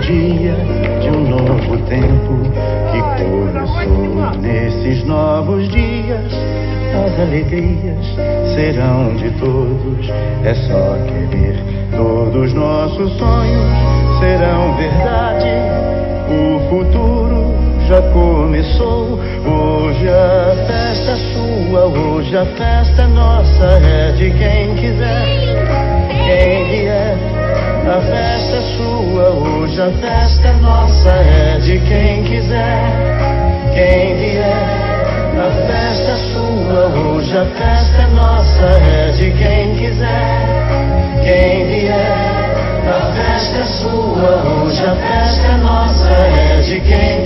dia de um novo tempo que começou. Nesses novos dias as alegrias serão de todos. É só querer, todos nossos sonhos serão verdade. O futuro já começou. Hoje a festa é sua, hoje a festa é nossa. É de quem quiser, quem vier. A festa é sua, hoje a festa é nossa. É de quem quiser, quem vier. A festa é sua, hoje a festa é nossa. É de quem quiser, quem vier. A festa é sua, hoje a festa é nossa. É de quem